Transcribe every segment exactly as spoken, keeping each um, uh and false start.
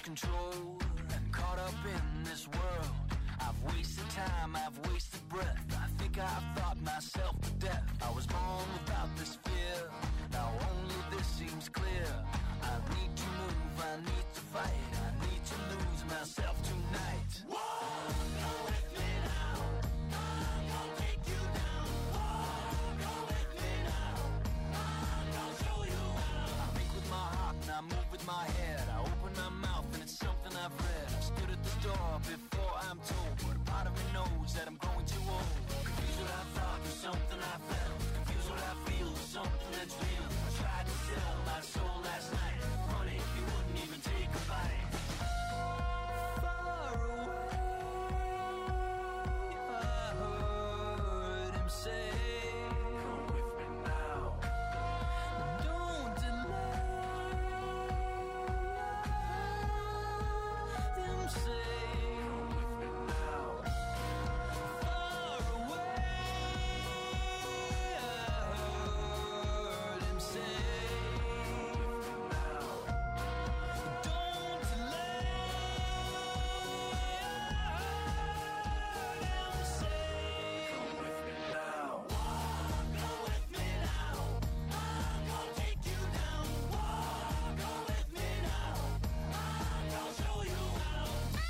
control and caught up in this world. I've wasted time, I've wasted breath. I think I've thought myself to death. I was born without this fear. Now only this seems clear. I need to move, I need to fight. I need to lose myself tonight. Walk, go with me now. I'm gonna take you down. Walk, go with me now. I'm gonna show you how. I think with my heart and I move with my head. I open my mouth and it's something I've read. I stood at the door before I'm told, but a part of me knows that I'm growing too old. Confused what I thought was something I felt. Confused what I feel was something that's real. I tried to sell my soul last night. Honey, you wouldn't even take a bite. Far away, I heard him say, come with me now. Don't delay. Them say, come with me now. Far away, I heard him say, come with me now. Don't delay. I heard him say, come with me now. Walk, go with me now. I'm gonna take you down. Walk, go with me now. I'm gonna show you how.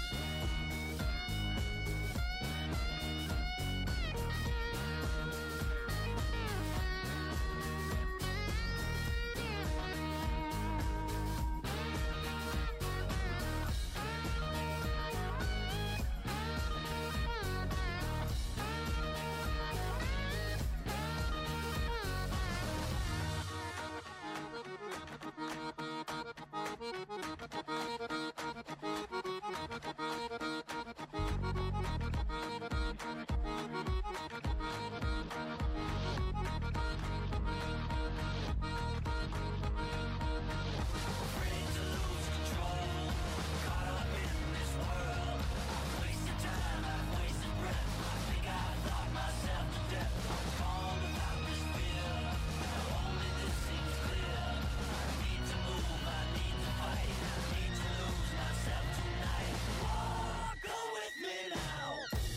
Afraid to lose control, caught up in this world. I've wasted time, I've wasted breath. I think I thought myself to death. I was born without this fear. Now only this seems clear. I need to move, I need to fight. I need to lose myself tonight. Walk, go with me now.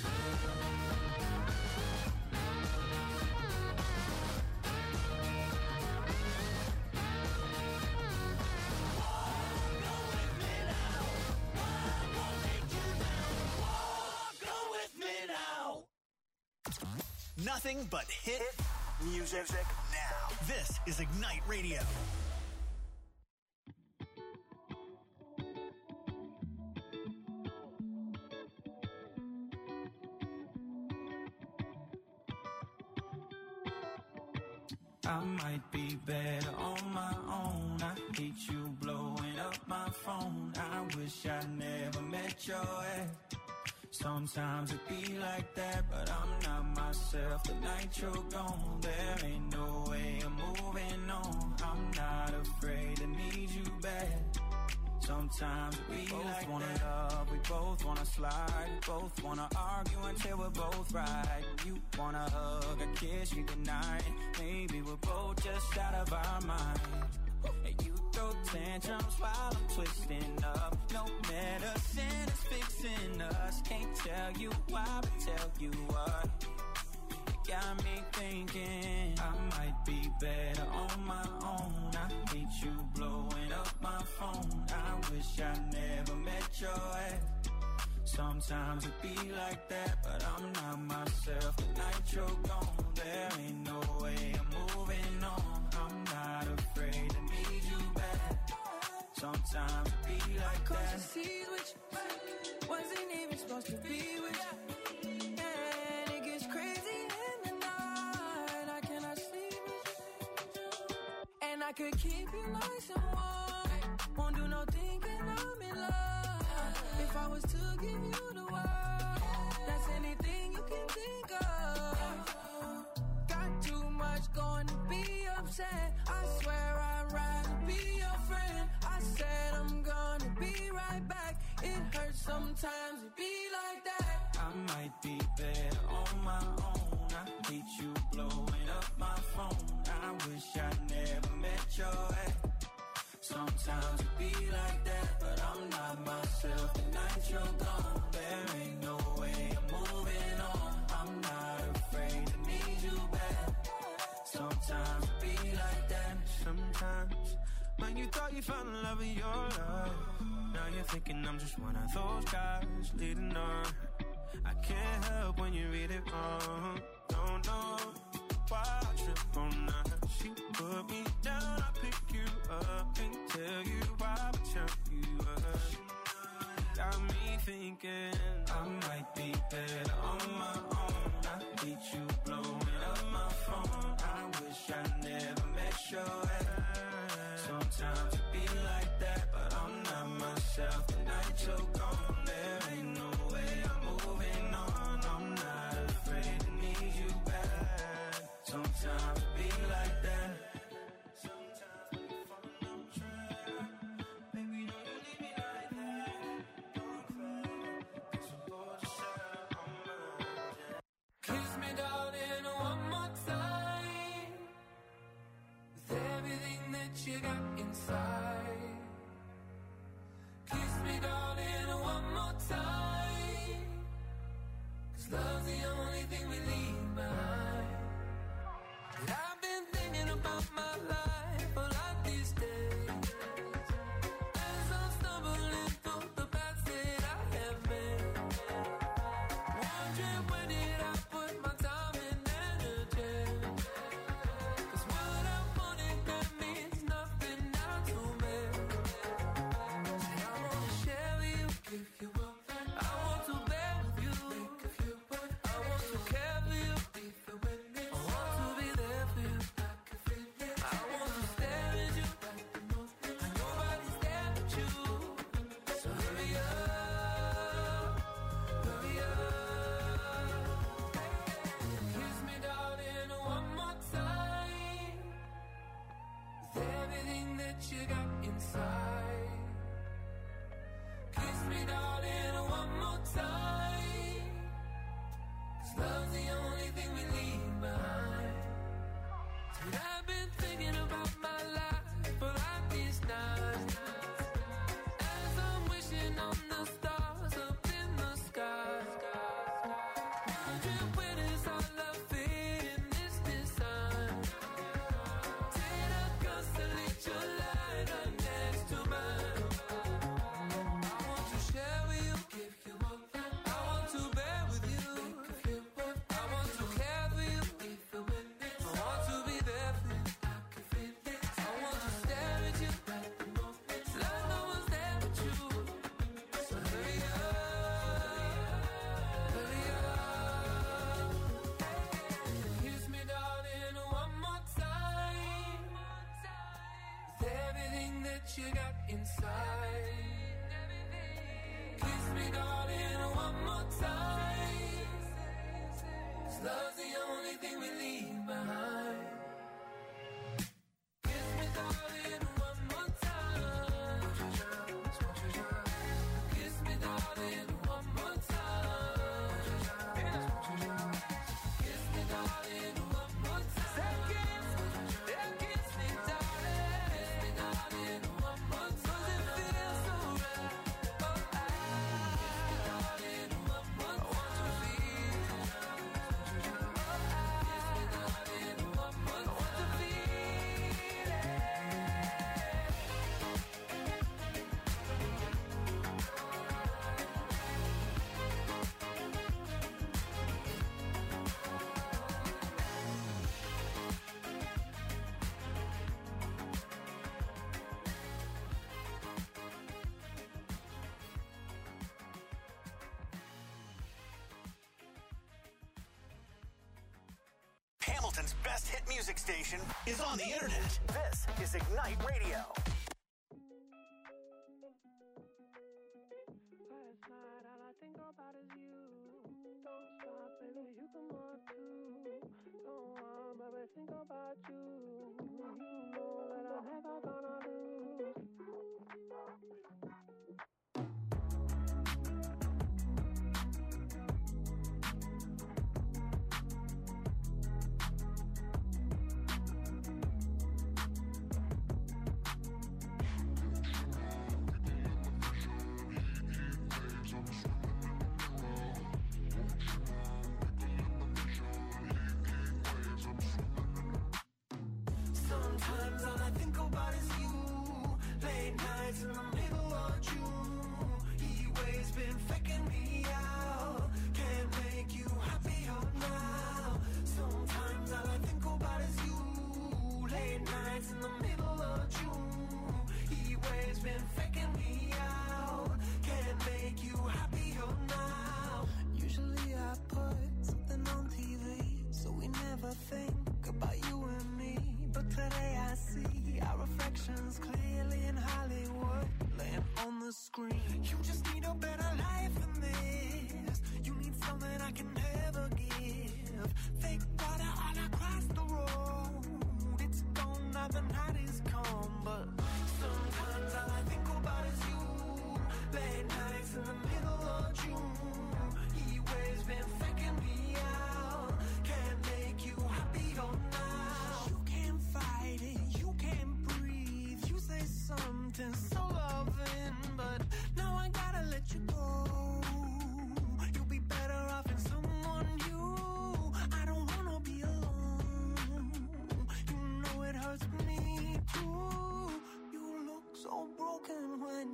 Walk, go with me now. I'm gonna take you down. Walk, go with me now. Nothing but hit music now. This is Ignite Radio. I might be better on my own. I hate you blowing up my phone. I wish I never met your ex. Sometimes it be like that, but I'm not myself. The night you're gone, there ain't no way I'm moving on. I'm not afraid to need you back. Sometimes we both like wanna that. Love, we both wanna slide, we both wanna argue until we're both right. You wanna hug, a kiss you goodnight. Maybe we're both just out of our mind. And you throw tantrums while I'm twisting up. No medicine is fixing us. Can't tell you why, but tell you what. It got me thinking I might be better on my own. I hate you blowing up my phone. I wish I never met your ex. Sometimes it be like that, but I'm not myself. The night you're gone, there ain't no way I'm moving on. I'm not afraid to need you back. Sometimes it be like that. With you, wasn't even supposed to be with you. And it gets crazy in the night. I cannot sleep with you. And I could keep you nice and warm. Won't do no thinking I'm in love. If I was to give you the world, that's anything you can think of. Got too much going to be upset. I swear I'd rather be your friend. I said I'm gonna be right back. It hurts sometimes to be like that. I might be better on my own. I hate you blowing up my phone. I wish I never met your ex. Sometimes it be like that, but I'm not myself. The night you're gone, there ain't no way I'm moving on. I'm not afraid to need you back. Sometimes it be like that. Sometimes when you thought you found the love of your life, now you're thinking I'm just one of those guys leading on. I can't help when you read it wrong. Don't know why I trip on that. She put me down, I pick you up and tell you why I turn you up. Got me thinking I might be better on my own. I hate you blowing up my phone. I wish I never met your ex. Sometimes it be like that, but I'm not myself. The night you're gone, there ain't no way I'm moving on. I'm not afraid to need you back. Sometimes it be like that. Sometimes we fall on track. Baby, don't you leave me like that. Don't cry, 'cause I'm bored yourself on mine. Kiss me, darling, one more time. With everything that you got inside. Kiss me, darling, one more time. 'Cause love's the only thing we leave behind. And I've been thinking about my life a lot these days. As I'm stumbling through the paths that I have made. Wondering where did I put my time and energy. 'Cause what I wanted, that means nothing now to me. And I wanna share with you, give you up. I want to bear with you, if you would. I want to care for you, even when it's. I want to be there for you, I can feel it. I want to stare at you, and nobody's there but you. So hurry up, hurry up. Kiss me, darling, one more time. With everything that you got inside. Kiss me, darling, one more time. 'Cause love's the only thing we leave behind. And I've been thinking about my life for like these nights. As I'm wishing on the stars up in the sky. Wondering where does our love fit in this design. Did I constellate your light right next to mine? I want to share with you, give you up. I want to bear with you, if you would. I want to care for you, even when it's. I want to be there for you, I can feel it. I want to stare at you, like no one's there but you. So hurry up, hurry up. Kiss me, darling, one more time. With everything that you got inside. Kiss me, darling, one more time. 'Cause love's the only thing we leave behind. Kiss me, darling, one more time. Kiss me, darling, one more time. Kiss me, darling, one more time. Yeah, kiss me, darling. Kiss me, darling, one more time. 'Cause it feels so right. Oh, I kiss me, darling, one more time. I want to feel. Oh, I kiss me, darling, one more time. I want to feel it. Hamilton's best hit music station is on the internet. This is Ignite Radio. Last night, all I think about is you. Don't stop, baby, you can want to. Don't want, baby, think about you. You know that I'm never gonna lose.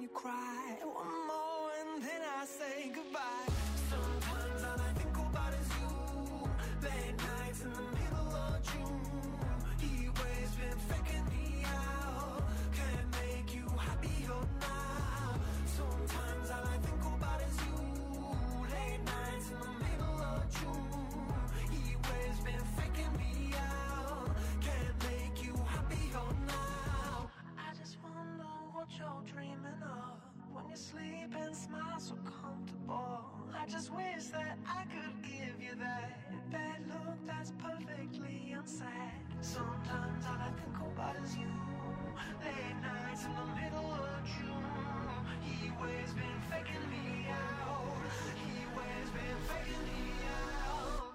you cry. One more and then I say goodbye. Sometimes all I think about is you. Late nights in the middle of June. He always been faking me out. Can't make you happier now. Sometimes all I think about is you. Late nights in the middle of June. He always been faking me out. Can't make you happier now. I just wonder what you're dreaming of when you sleep and smile so comfortable. I just wish that I could give you that bad look that's perfectly unsaid. Sometimes all I think about is you. Late nights in the middle of June. He always been faking me out. He always been faking me out.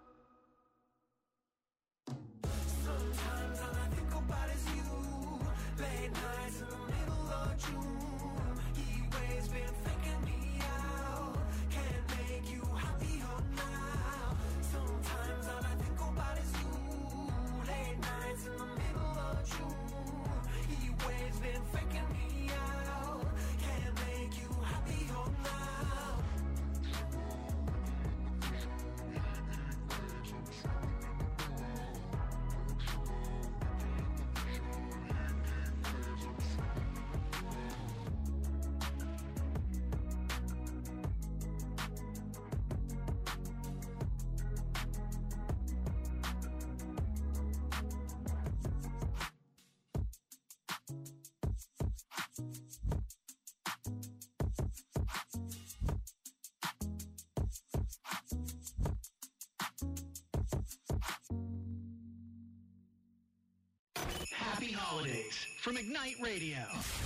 Sometimes all I think about is you. Late nights in the middle of June. He always been faking me out. Can't make you happier now. Sometimes all I think about is you. Late nights in the middle of June. He always been faking me out. Can't make you happier now. Happy holidays from Ignite Radio.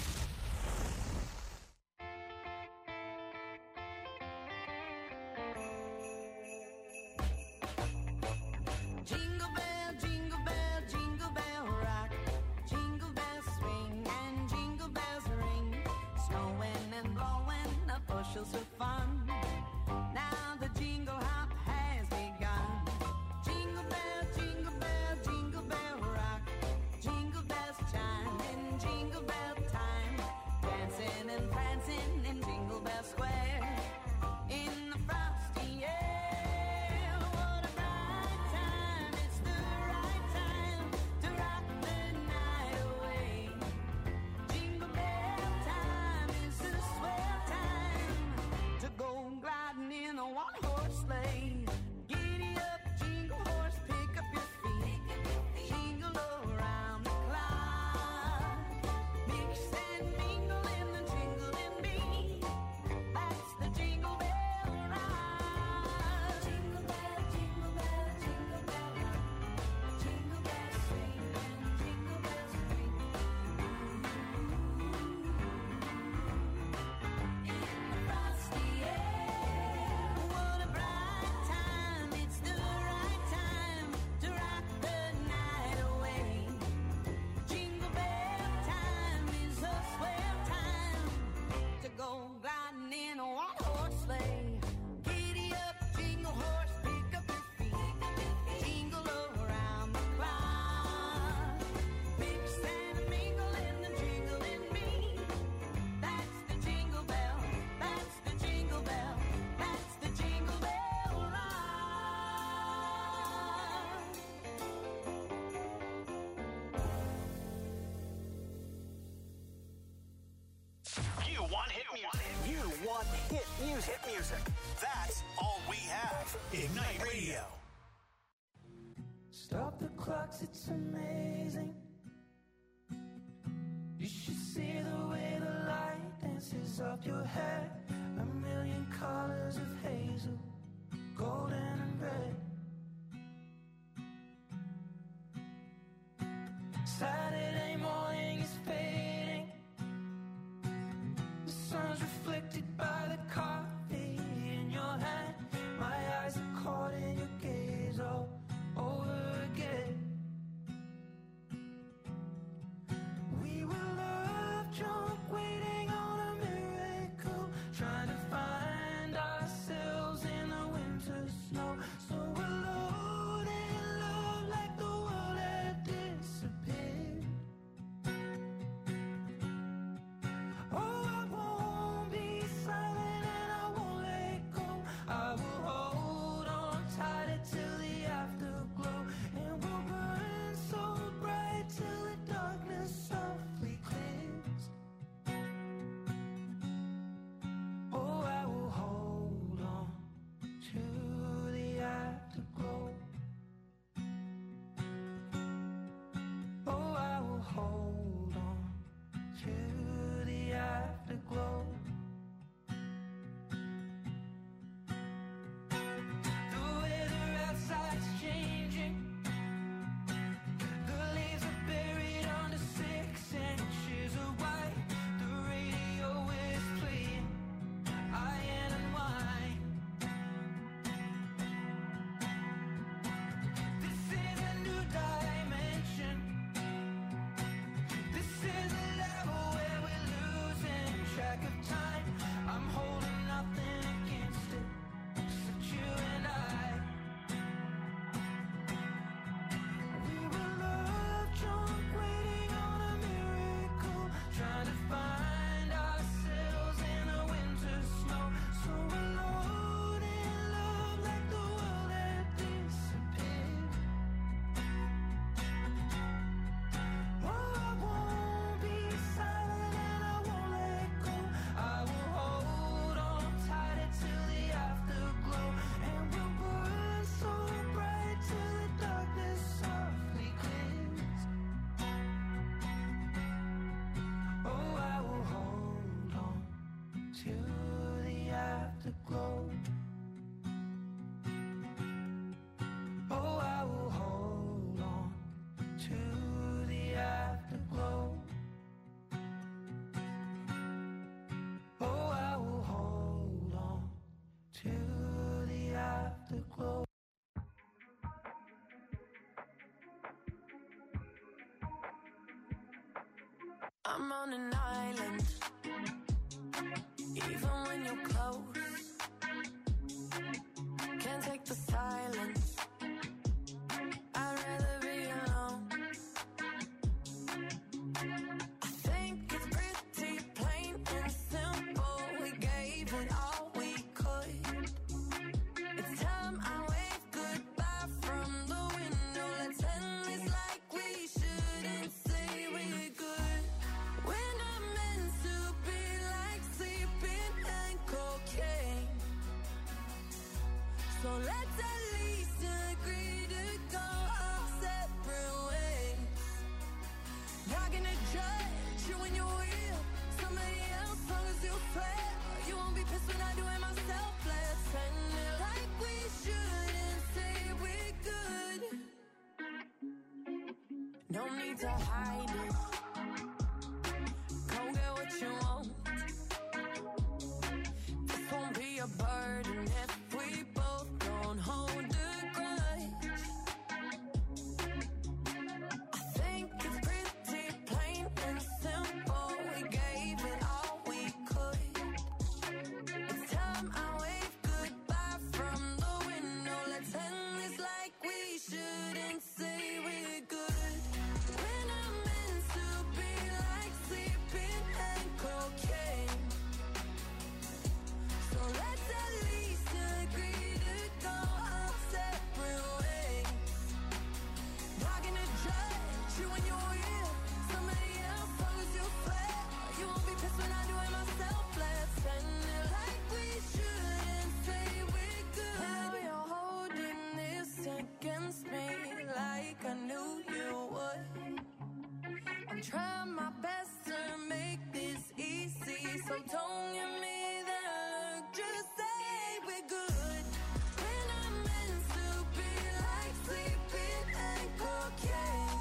Jingle bell, jingle bell, jingle bell rock. Jingle bells swing and jingle bells ring. Snowing and blowing up bushels of fun. Now the jingle hop has begun. Jingle bell, jingle bell, jingle bell rock. Jingle bells chime in jingle bell time. Dancing and prancing in Jingle Bell Square. In the frosty air, what a bright time. It's the right time to rock the night away. Jingle bell time is the swell time to go gliding in a one-horse sleigh. Giddy up, jingle horse, pick up your feet. Jingle around the clock. Mix and mingle in the jingling beat. That's the Jingle Bell ride. Jingle bell, jingle bell, jingle bell rock. Jingle bells swing and jingle bells ring. In the frosty air, what a bright time. It's the right time to rock the night away. Jingle bell time is a swell time to go gliding in a one-horse sleigh. Giddy up, jingle horse, pick up your feet. Jingle around the clock. Mix and mingle in the jingling beat. That's the Jingle Bell, that's the Jingle Bell, that's the Jingle Bell ride. You want hit music. You want hit music. Hit music. That's all we have. Ignite Radio. Stop the clocks, it's amazing. You should see the way the light dances up your hair. A million colors of hazel, golden and red. Saturday morning is fading. The sun's reflected by the coffee in your hand. My eyes are caught in your gaze all over again. We were love drunk, waiting on a miracle, trying to find ourselves in the winter snow. So alone in love, like the world had disappeared. afterglow. Oh, I will hold on to the afterglow. Oh, I will hold on to the afterglow. I'm on an island, even when you're close. Can't take the silence, I'd rather be alone. I think it's pretty plain and simple. We gave it all we could. It's time I wave goodbye from the window. Let's end this like we shouldn't say we're good. We're not meant to be like sleeping and cocaine. So let's at least agree to go our separate ways. Not gonna judge you when you're with somebody else, long as you swear. You won't be pissed when I do it myself. Let's end it like we shouldn't say we're good. No need to hide it. Go get what you want. This won't be a burden if we both don't hold a grudge. I think it's pretty plain and simple. We gave it all we could. It's time I wave goodbye from the window. Let's end this like we shouldn't say we're good. We're not meant to be like sleeping and cocaine. So let's at least agree to go our separate ways. Not gonna judge you when you're with somebody else, long as you swear. You won't be pissed when I do it myself. Let's end it like we shouldn't say we're good. Now you're holding this against me like I knew you would. I'm trying my best to make this easy, so don't give me that look, just say we're good. We're not meant to be like sleeping and cocaine.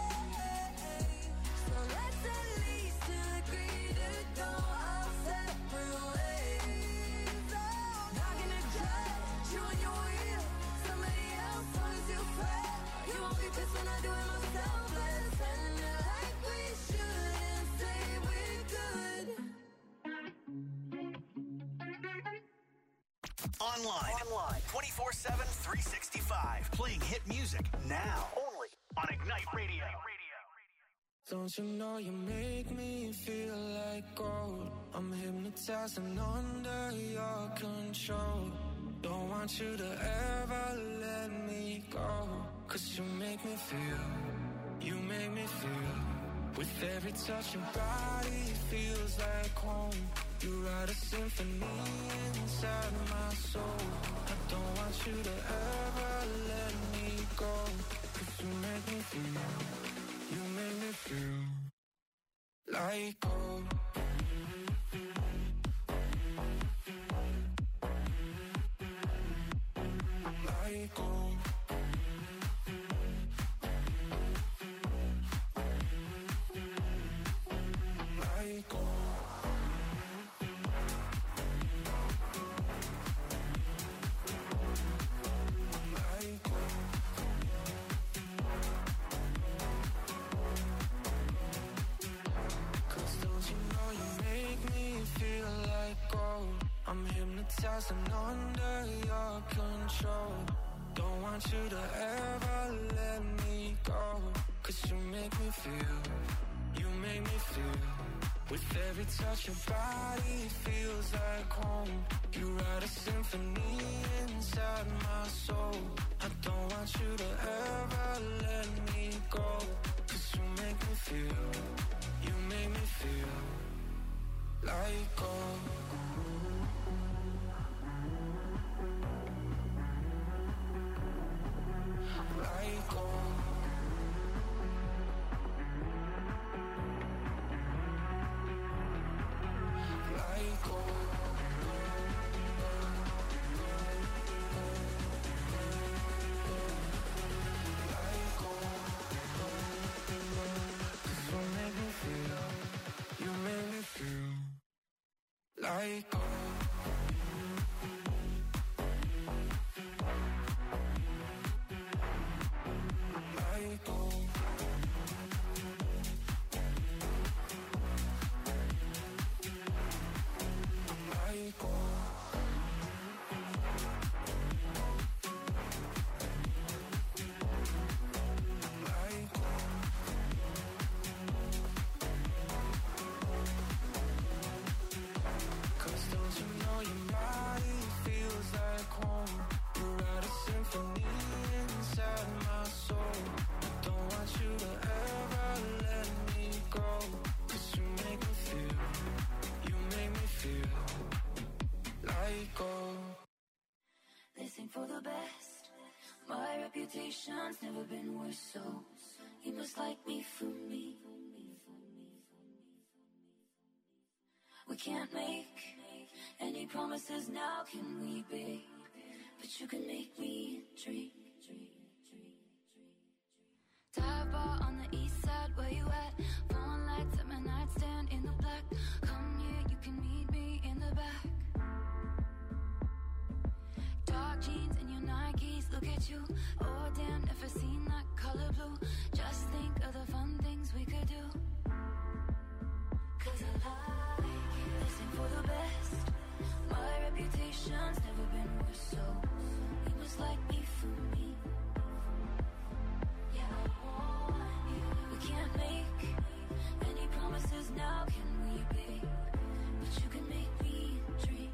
So let's at least agree to go our separate ways. Not gonna judge you when you're with somebody else, long as you swear. You won't be pissed when I do it myself. Let's end it like we shouldn't say we're good. Online. Online. twenty-four seven, three sixty-five. Playing hit music now. Only on Ignite Radio. Don't you know you make me feel like gold? I'm hypnotized and under your control. Don't want you to ever let me go. Cause you make me feel, you make me feel. With every touch your body feels like home. You write a symphony inside my soul. I don't want you to ever let me go. Cause you make me feel, you make me feel like gold. Like gold. Like gold. Like gold. Cause don't you know you make me feel like gold? I'm hypnotized and under your control. Don't want you to ever let me go. Cause you make me feel, you make me feel. With every touch your body feels like home. You write a symphony inside my soul. I don't want you to ever let me go. Cause you make me feel, you make me feel like gold. Like gold. Like gold. Like gold. Like gold. Like gold. For the best, my reputation's never been worse, so you must like me for me. We can't make any promises now, can we, babe? But you can make me dream. Dive bar on the east side, where you at? Phone lights at my nightstand in the black. Come here, you can meet me in the back. Dark jeans and your Nikes, look at you. Oh damn, never seen that color blue. Just think of the fun things we could do. Cause I like it. Listen for the best. My reputation's never been worse, so you must like me for me. Yeah, I want you. We can't make any promises now, can we, babe? But you can make me dream.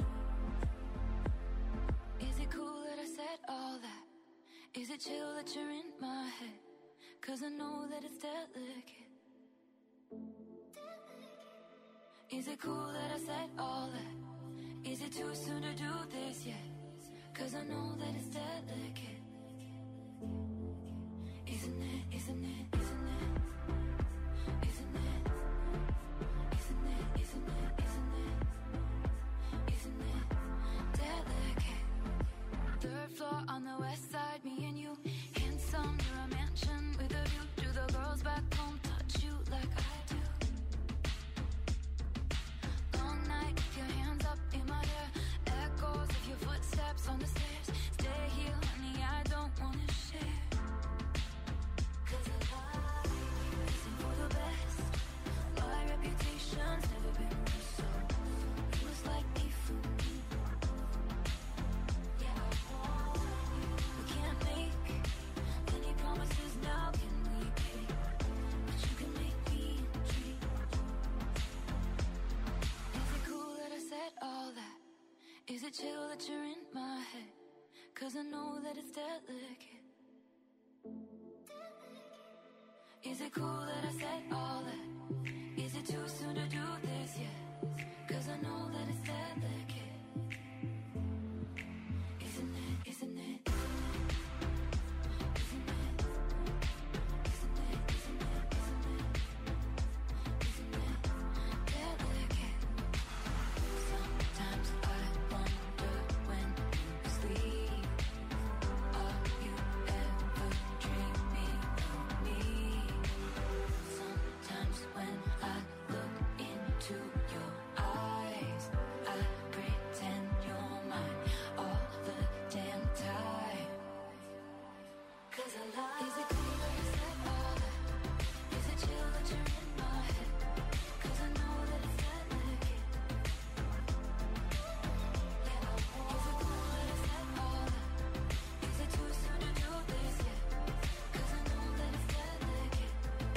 Is it cool that I said all that? Is it chill that you're in my head? Cause I know that it's delicate. Is it cool that I said all that? Is it too soon to do this yet? Cause I know that it's delicate. Isn't it, isn't it, isn't it? Isn't it? Isn't it, isn't it, isn't it? Isn't it delicate? Third floor on the west side, me and you. Handsome, you're a mansion with a view. Do the girls back home touch you like I do? Long night, with your hands up in my hair. Echoes of your footsteps on the stairs. Stay here, honey, I don't wanna share. Cause I like you. Listen for the best. My reputation's never been worse, so you must like me for me. Yeah, I want you. We can't make any promises now, can we, babe? But you can make me dream. Is it cool that I said all that? Is it chill that you're in my head? Cause I know that it's delicate. Is it cool that I said all that? Is it too soon to do this yet? Cause I know that it's delicate. Isn't it, isn't it, isn't it? Isn't it, isn't it, isn't it? Isn't it delicate? Sometimes I wonder when you sleep, are you ever dreaming of me? Sometimes when I look into your eyes, I pretend you're mine all the damn time. Cause I like. Is it cool that I said all that? Is it chill that you're in my head? Cause I know that it's delicate. Yeah, I want. Is it cool that I said all that? Is it too soon to do this yet? Cause I know that it's delicate.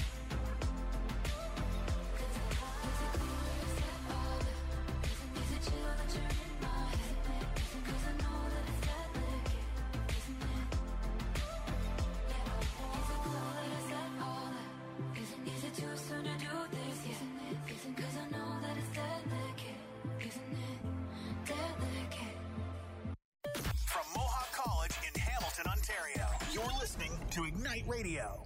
Cause I like. Is it cool that I said all that? Is it chill that you're in my head? Cause I know that it's delicate. Isn't it? Yeah, I want. Is it cool that I said all that? Isn't, is it too soon to do this yet? Isn't it? Isn't, cause I know that it's delicate. Isn't it? Delicate. From Mohawk College in Hamilton, Ontario, you're listening to Ignite Radio.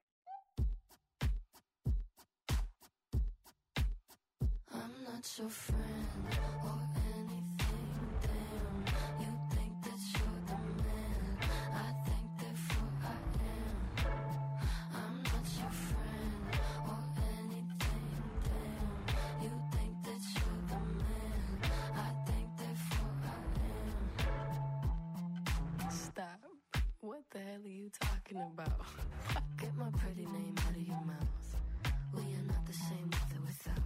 I'm not your friend or anything, damn. You think that you're the man, I think therefore I am. I'm not your friend or anything, damn. You think that you're the man, about? Get my pretty name out of your mouth. We are not the same with or without.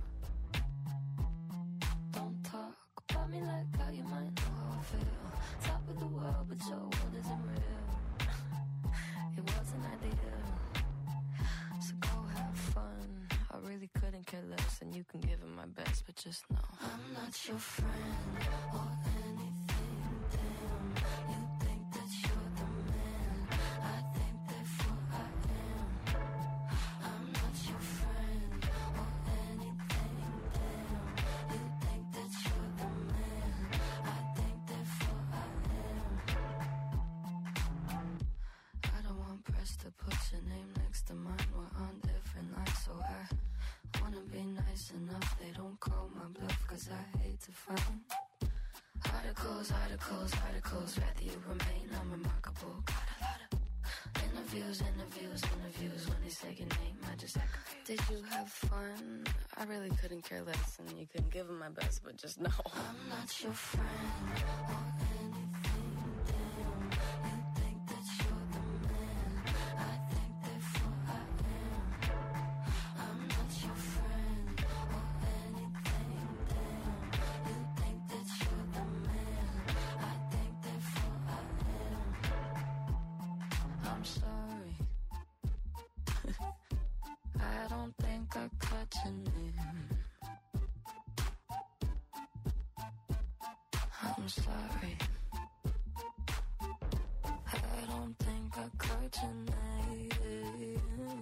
Don't talk about me like how you might know how I feel. Top of the world, but your world isn't real. It wasn't ideal. So go have fun. I really couldn't care less, and you can give it my best, but just know I'm not your friend or anything. Damn, you think that you're the man. I think therefore I am. I'm not your friend or anything. Damn, you think that you're the man. I think therefore I am. I don't want press to put your name next to mine. We're on different lines, so I wanna be nice enough. They don't call my bluff, cause I hate to find articles, articles, articles. Rather you remain unremarkable. Got a lot of interviews, interviews, interviews. When they say your name, I just act confused. Did you have fun? I really couldn't care less, and you couldn't give them my best, but just know I'm not your friend or anything. Damn, you think that you're the man. I think therefore I am. I'm not your friend or anything. Damn, you think that you're the man. I think therefore I am. I'm sorry. I don't think I caught your name. I'm sorry. I don't think I caught your name.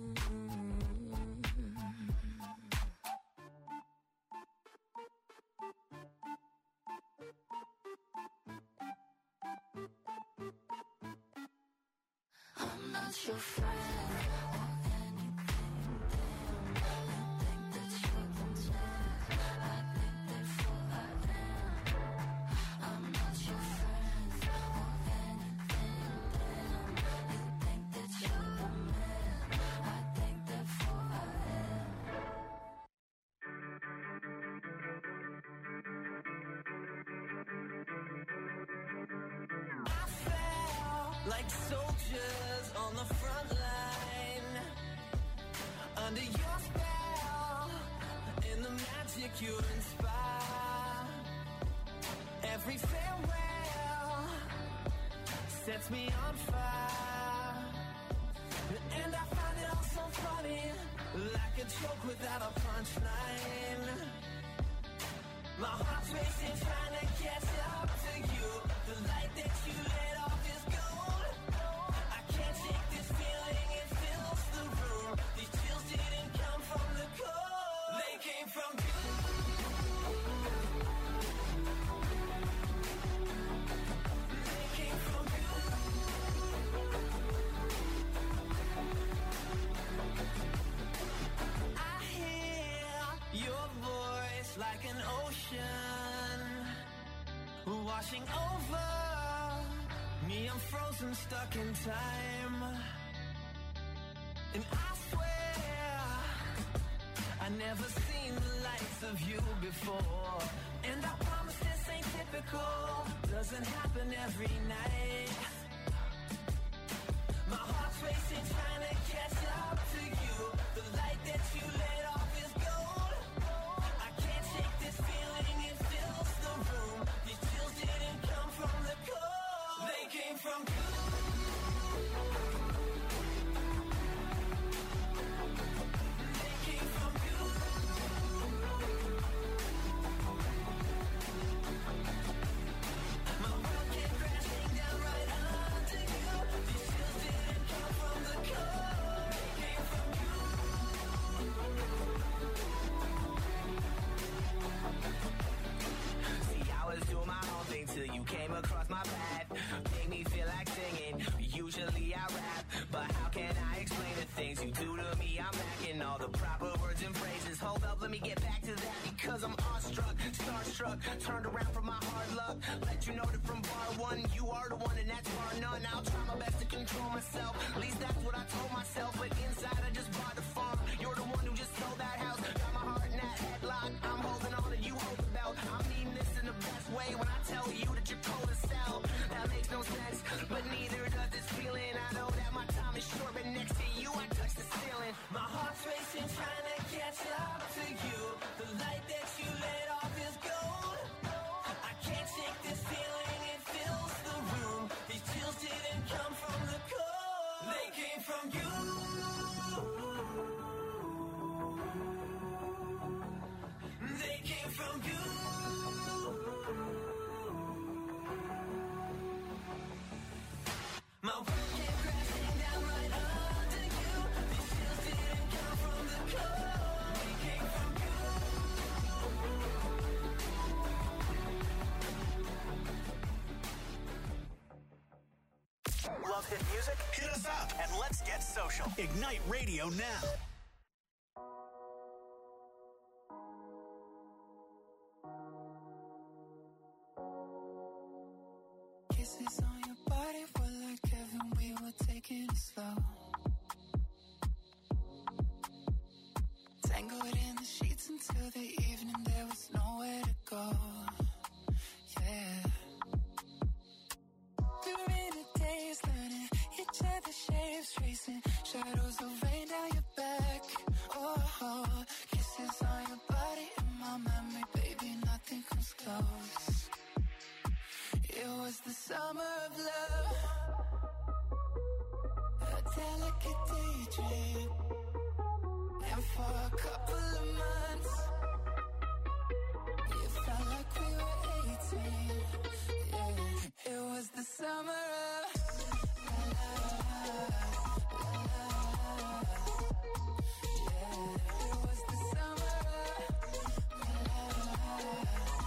I'm not your friend or anything. Damn, you think that you're the man. I think therefore I am. I'm not your friend or anything. Damn, you think that you're the man. I think therefore I am. I fell like soldiers on the front line, under your spell, in the magic you inspire. Every farewell sets me on fire, and I find it all so funny, like a joke without a punchline. My heart's racing, trying to catch up to you. The light that you let off is gold. I can't shake this feeling, it fills the room. These chills didn't come from the cold, they came from you. They came from you. I hear your voice like an ocean washing over me. I'm frozen, stuck in time, and I swear I never seen the likes of you before. And I promise this ain't typical, doesn't happen every night. My heart's racing, trying to catch up to you. The light that you let off is gold. I can't shake this feeling, it fills the room. These chills didn't come from the cold, they came from you. They came from you. My world came crashing down right under you. These chills didn't come from the cold, they came from you. See, I was doing my own thing till you came across my path. Made me feel like singing. Usually I rap, but how can I explain the things you do to me? I'm lacking all the proper words and phrases. Hold up, let me get back to that, because I'm awestruck, starstruck, turned around from my hard luck. Let you know that from bar one, you are the one and that's bar none. I'll try my best to control myself, at least that's what I told myself. But inside I just bought the farm. You're the one who just sold that house. Got my heart in that headlock. I'm holding on and you hold the belt. I mean this in the best way when I tell you that you're cold as hell. That makes no sense, but neither does this feeling. I know that my time is short, heart's racing, trying to catch up to you. The light that you let off is gold. I can't shake this feeling, it fills the room. These chills didn't come from the cold, they came from you. They came from you. My world came crashing down right under you. These chills didn't come from the cold, they came from you. Love hit music? Hit us up and let's get social. Ignite Radio now. Kisses on your body were like heaven, we were taking it slow. Tangled in the sheets until the evening, there was nowhere to go. Yeah. We were in a daze, learning each other's shapes, tracing shadows of rain down your back. Oh, oh, kisses on your body in my memory, baby, nothing comes close. It was the summer of love, a delicate daydream. And for a couple of months, it felt like we were eighteen. Yeah, it was the summer of la la la la. Yeah, it was the summer of la la la.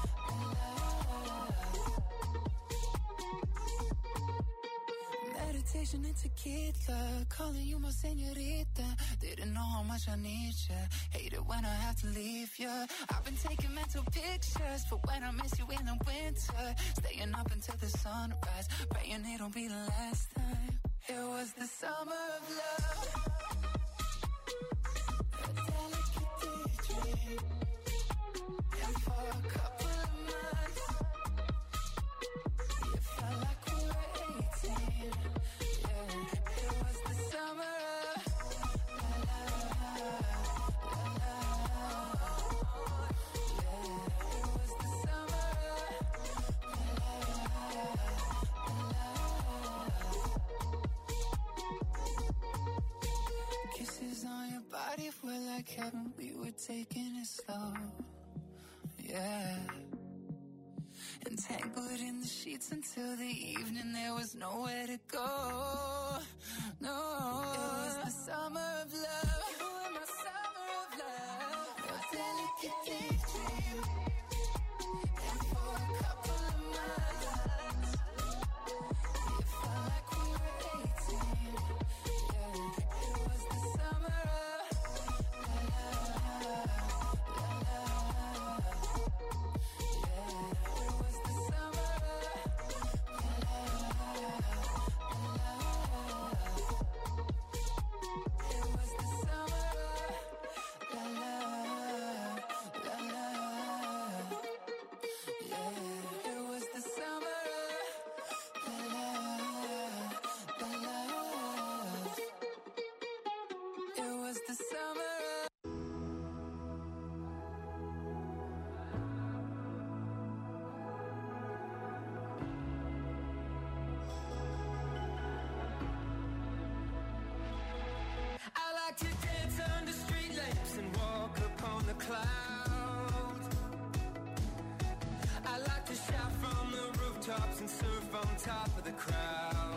Meditation and tequila, calling you my señorita. Didn't know how much I need ya. Hate it when I have to leave ya. I've been taking mental pictures for when I miss you in the winter. Staying up until the sunrise, praying it'll be the last time. It was the summer of love, a delicate daydream. And for a couple of months, it felt like we were eighteen. Yeah, it was the summer of la la la la la. Yeah, it was the summer of la la la. Kisses on your body were like heaven, we were taking it slow. Yeah. Entangled in the sheets until the evening, there was nowhere to go. No, it was the summer of love. You were my summer of love, a delicate daydream. And for a couple of months, it felt like we were eighteen. Yeah, it was the summer of la la la la la. Yeah, it was the summer of la la la la. It was the summer of la la la la. Yeah, it was the summer of la la la la. It was the summer of I like to dance under street lamps and walk upon the clouds. I like to shout from the rooftops and surf on top of the crowd.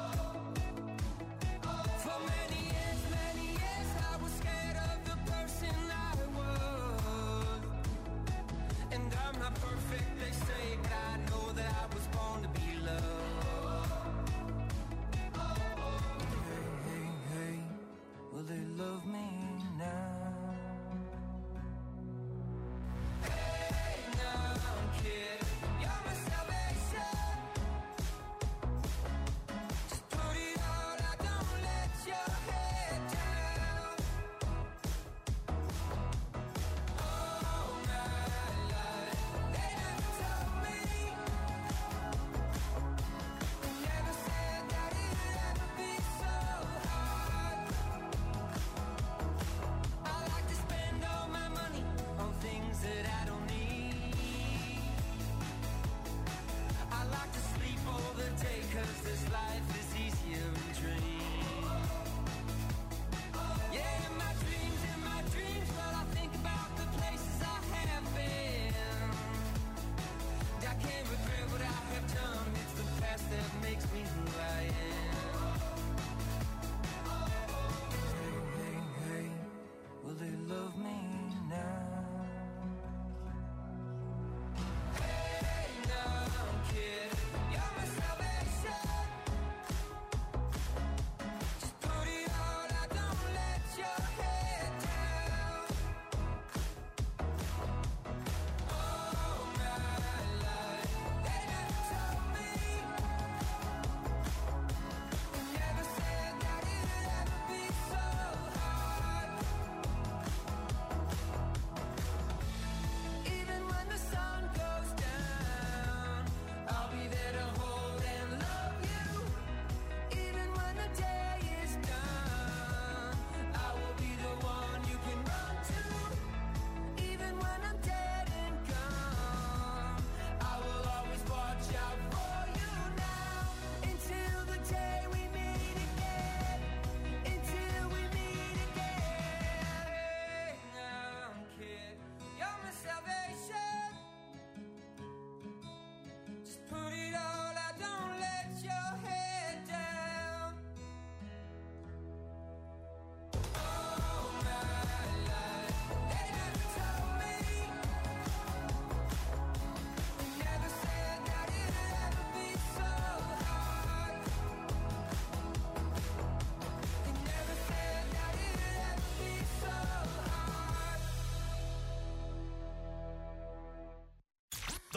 For many years, many years, I was scared of the person I was. And I'm not perfect, they say, but I know that I was born to be loved. Hey, hey, hey, will they love me now? Hey, now I'm kidding, you're my salvation.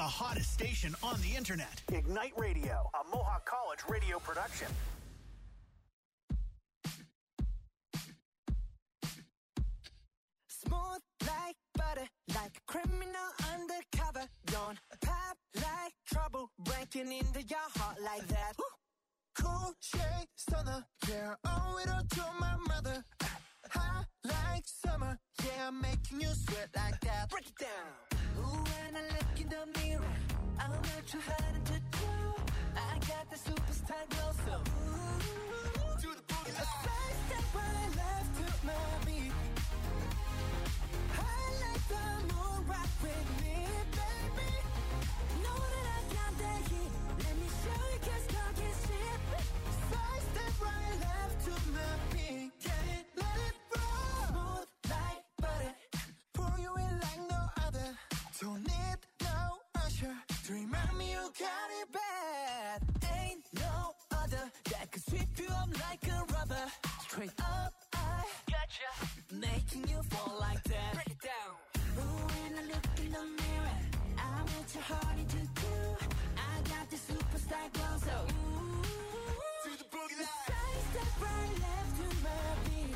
the hottest station on the internet. Ignite Radio, a Mohawk College radio production. Smooth like butter, like a criminal undercover. Don't pop like trouble, breaking into your heart like that. Cool shade stunner, yeah, owe it all to my mother. Hot like summer, yeah, I'm making you sweat like that. Break it down. Ooh, when I look in the mirror, I'm not too hard to do. I got the superstar glow, so ooh, Do the boogie a side step right left to my beat. I like the moon rock with me, baby. Know that I got that heat. Let me show you, 'cause talk is cheap. Side step right left to my beat. Get it, let it roll. Smooth like butter. Pour you in like no other. Don't need no usher to remind me you got it bad. Ain't no other that could sweep you up like a rubber. Straight up, I gotcha. Making you fall like that. Break it down. Ooh, when I look in the mirror, I want your heart into two. I got the superstar glow, so ooh. Do the boogie The line. side step right left to my beat.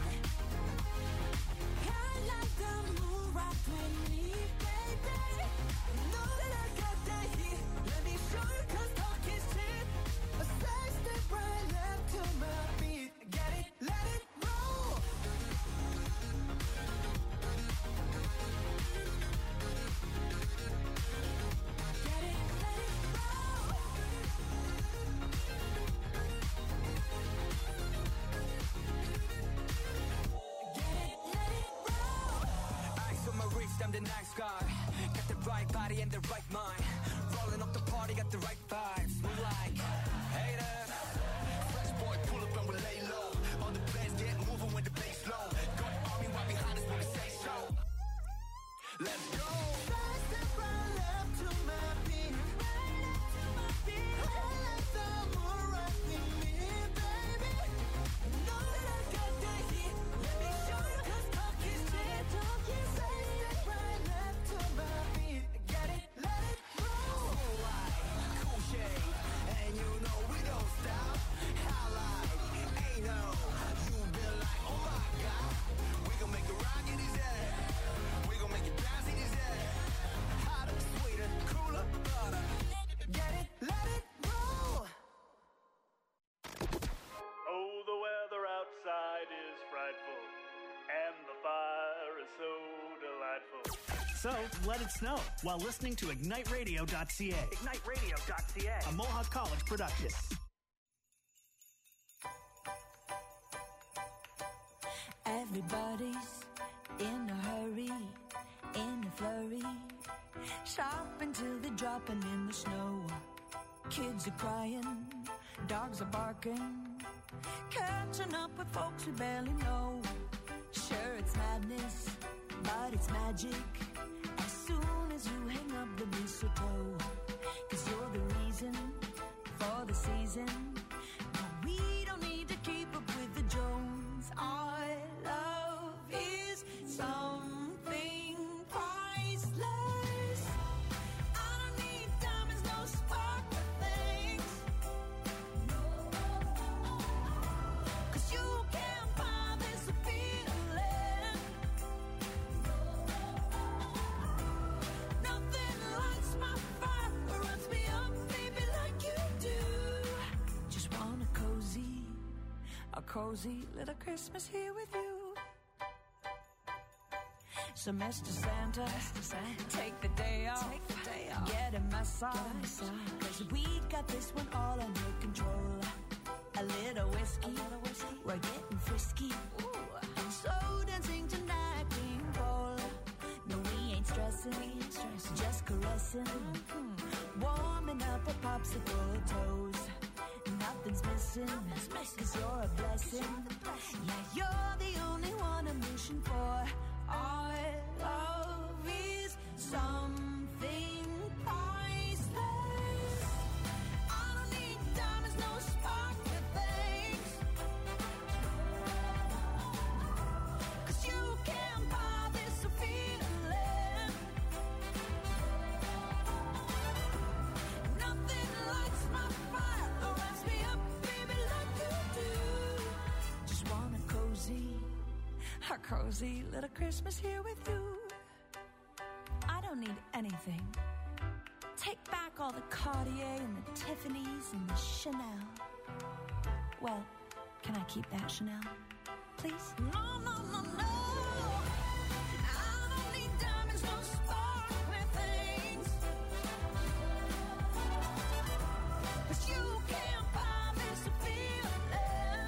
I like the moon rock with me, baby. Know that I got that heat. Let me show you, 'cause talk is cheap. A side step right left to my beat. Get it, let it roll. Get it, let it roll. Get it, let it roll. Eyes on my wrist, I'm the nice guy. Got the right body and the right mind. Rolling up the party, got the right vibes. Move like haters. Fresh boy, pull up and we lay low. All the plans get moving when the bass low. Got army right behind us when we say so. Let's go. Side step right left to my beat. I like the moon rock with me, baby. Know that I got that heat. Let me show you, 'cause talk is cheap. Talk is Side step right left to my beat. Get it, let it roll. Cool light, cool shade, and you know we don't stop. Highlight, ain't no, you been like, oh my God. We gon' make the rock in his head. We gon' make it bounce in his head. Hotter, sweeter, cooler, butter. Get it, let it roll. Oh, the weather outside is frightful, and the fire is so delightful. So let it snow while listening to ignite radio dot c a, Ignite Radio dot c a. a Mohawk College production. Everybody's in a hurry, in a flurry, shopping till they're dropping in the snow. Kids are crying, dogs are barking, catching up with folks we barely know. Sure, it's madness, but it's magic. As soon as you hang up the mistletoe, 'cause you're the reason for the season. No, we don't need to keep up with the Jones. Our love is something priceless. I don't need diamonds, no sparkle things. 'Cause you can't buy this feeling. Nothing lights my fire or runs me up, baby, like you do. Just want a cozy, a cozy little Christmas here with you. So Mister Santa, take the day off, get a massage, 'cause we got this one all under control. A little whiskey, we're getting frisky. So dancing tonight, King Cole. No, we ain't stressing, just caressing. Warming up our popsicle toes. Nothing's missing, 'cause you're a blessing. Yeah, you're the only one I'm wishing for. Our love is something priceless. I don't need diamonds, no sparkle things. 'Cause you can't buy this feeling. cozy little Christmas here with you. I don't need anything. Take back all the Cartier and the Tiffany's and the Chanel. Well, can I keep that Chanel, please? No, no, no, no. I don't need diamonds, no sparkly things. 'Cause you can't buy this feeling.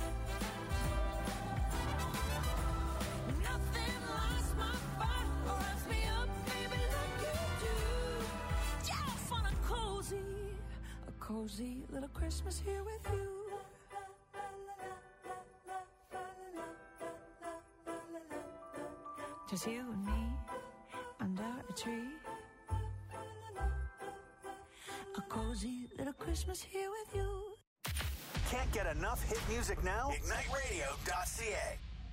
Nothing lights my fire or lights me up, baby, like you do. Just want a cozy, a cozy little Christmas here with you. Just you and me under a tree. A cozy little Christmas here with you. Can't get enough hit music now? Ignite Radio dot C A.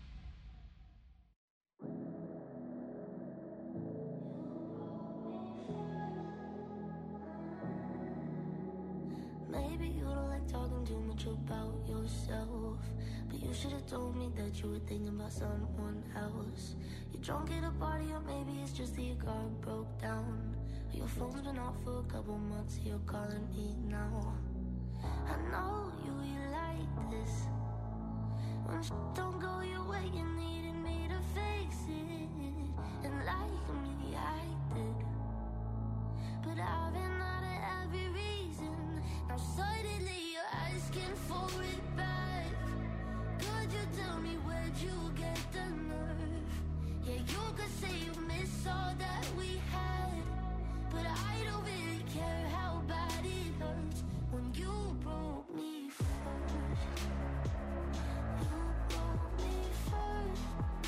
Maybe you don't like talking too much about yourself, but you should have told me that you were thinking about someone else. You're drunk at a party, or maybe it's just that your car broke down, or your phone's been off for a couple months, you're calling me now. I know you, you like this. When shit don't go your way, you needed me to fix it. And like me, I did. But I've been out of every reason. Now suddenly you're asking for it back. Could you tell me where'd you get the nerve? Yeah, you could say you miss all that we had, but I don't really care how bad it hurts when you broke me first. You broke me first.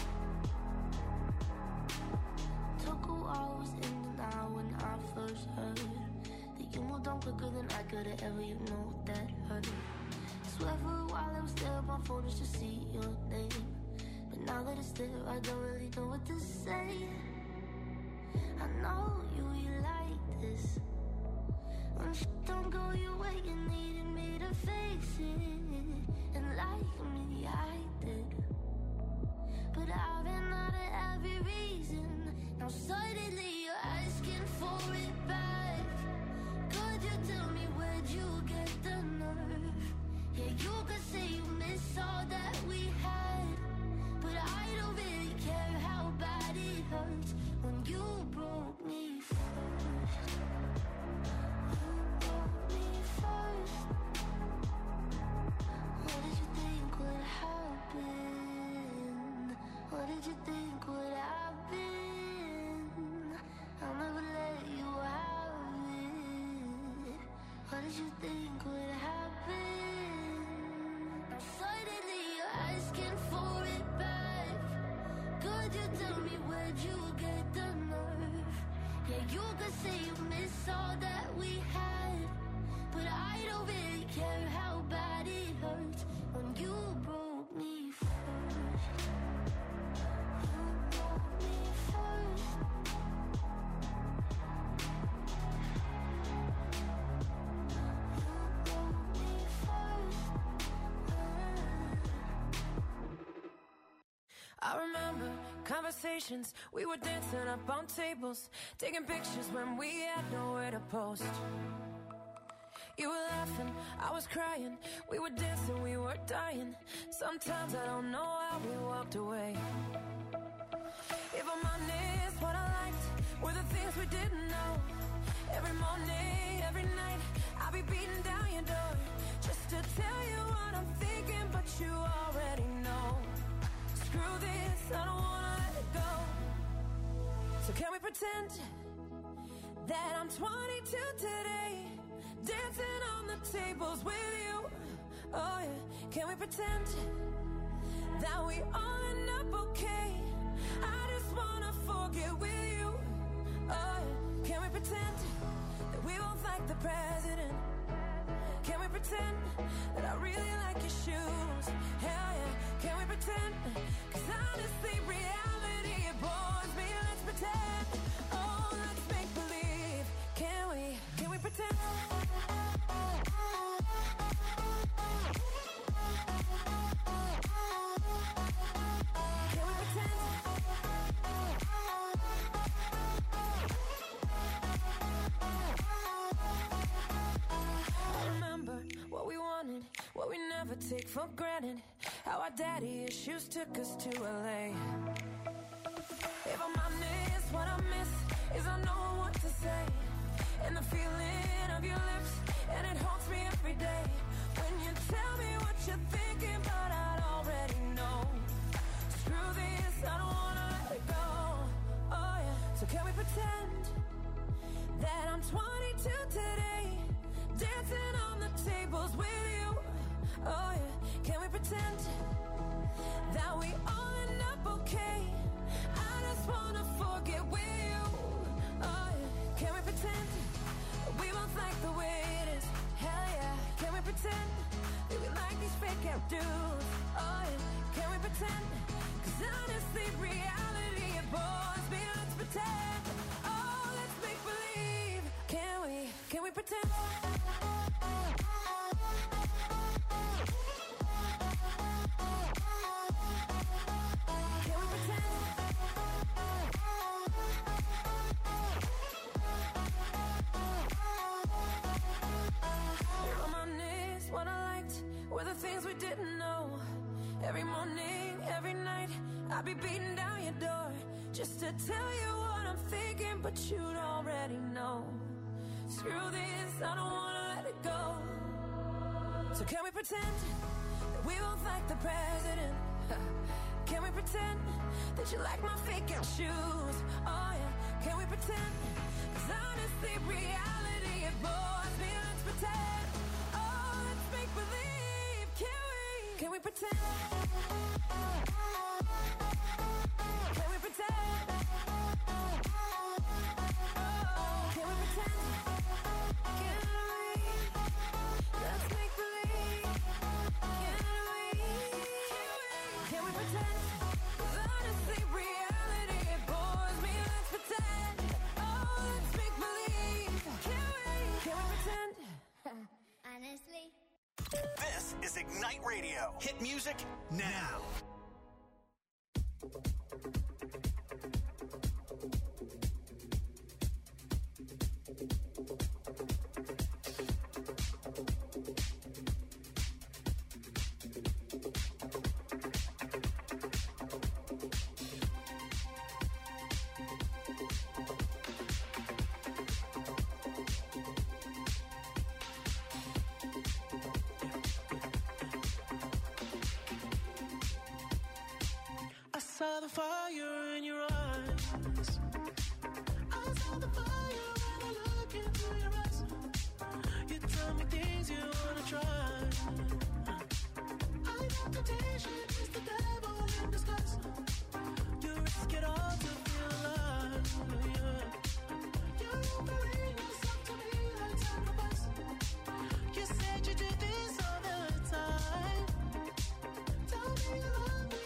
Took a while, was in denial when I first heard that you moved on quicker than I could have ever, you know that hurt. Swear for a while I was there on my phone just to see your name, but now that it's there I don't really know what to say. I know you, you like this. When shit don't go your way, you needed me to fix it. And like me, I did. But I've been out of every reason. Now suddenly you're asking for it back. Could you tell me where'd you get the nerve? Yeah, you could say you miss all that we had, but I don't really care how bad it hurts when you broke me first. You broke me first. What did you think would happen? What did you think would happen? I'll never let you have it. What did you think would happen? Now suddenly you're asking for it back. Could you tell me where'd you get the nerve? Yeah, you could say you miss all that we had, but I don't really care how bad it hurts when you broke me first. You broke me first. You broke me first. I remember conversations, we were dancing up on tables, taking pictures when we had nowhere to post. You were laughing, I was crying, we were dancing, we were dying. Sometimes I don't know how we walked away. If I'm honest, what I liked were the things we didn't know. Every morning, every night, I'll be beating down your door just to tell you what I'm thinking, but you already know. Screw this, I don't wanna let it go. So can we pretend that I'm twenty-two today, dancing on the tables with you? Oh yeah, can we pretend that we all end up okay? I just wanna forget with you. Oh yeah, can we pretend that we both like the president? Can we pretend that I really like your shoes? Hell yeah, can we pretend? 'Cause honestly, reality, it bores me. Let's pretend. Oh, let's make believe. Can we, can we pretend? Can we pretend? never take for granted how our daddy issues took us to L A. If I'm honest, what I miss is I know what to say, and the feeling of your lips, and it haunts me every day. When you tell me what you're thinking, but I'd already know. Screw this, I don't wanna let it go. Oh yeah, so can we pretend that I'm twenty-two today, dancing on the tables with you? Oh yeah, can we pretend that we all end up okay? I just wanna forget with you. Oh yeah, can we pretend we both like the way it is? Hell yeah, can we pretend that we like these fake out dudes? Oh yeah, can we pretend? Cause honestly, reality it bores me. Let's pretend. Oh, let's make believe. Can we? Can we pretend? What I liked were the things we didn't know. Every morning, every night, I'd be beating down your door just to tell you what I'm thinking, but you'd already know. Screw this, I don't wanna let it go. So can we pretend that we both like the president? Can we pretend that you like my fake out shoes? Oh yeah, can we pretend? Cause honestly, reality it bores me. Let's pretend. Make believe, can we? Can we pretend? Can we pretend? Oh, can we pretend? Can we? Let's make believe. Can we? Can we pretend? 'Cause honestly, reality it bores me. Let's pretend. Oh, let's make believe. Can we? Can we pretend? Honestly. This is Ignite Radio. Hit music now. Saw the fire in your eyes. I saw the fire when I look into your eyes. You tell me things you wanna try. I know temptation is the devil in disguise. You risk it all to feel alive. Yeah. You're offering yourself to me like sacrifice. You said you do this all the time. Tell me you love me.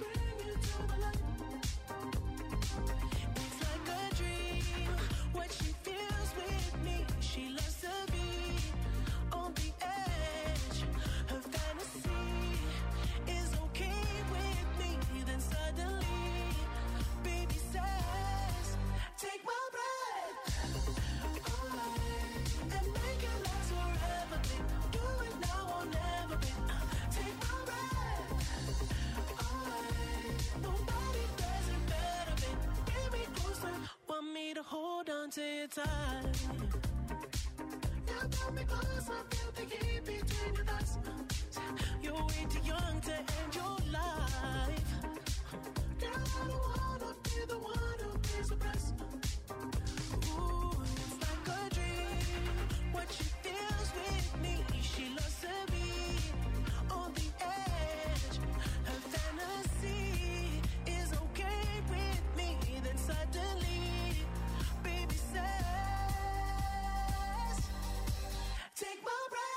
It's like a dream, what she feels with me. She loves to be on the edge. Her fantasy is okay with me. Then suddenly, baby says, take my breath away and make it last forever, babe. Do it now or never, babe. Take my breath away. Nobody does it better, babe. Bring me closer. Want me to hold on to your tight. You got me close, I feel the heat between your thighs. You're way too young to end your life. Girl, I don't wanna be the one who pays the price. Ooh, it's like a dream, what she feels with me. She loves to be on the edge. Her fantasy is okay with me. Then suddenly, baby says, take my breath.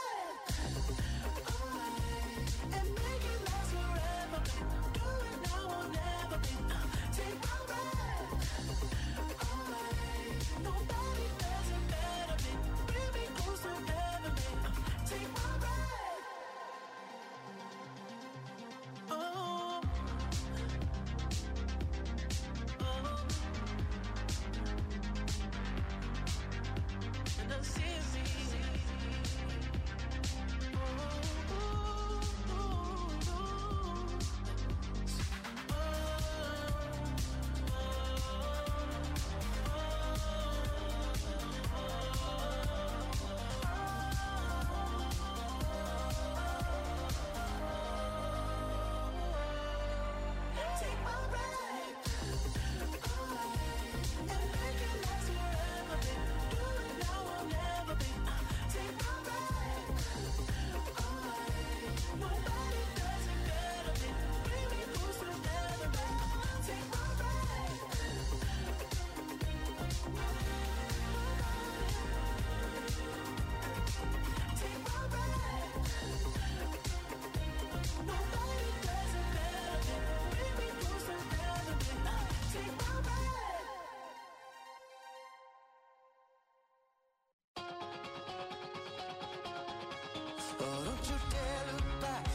Oh, don't you dare look back.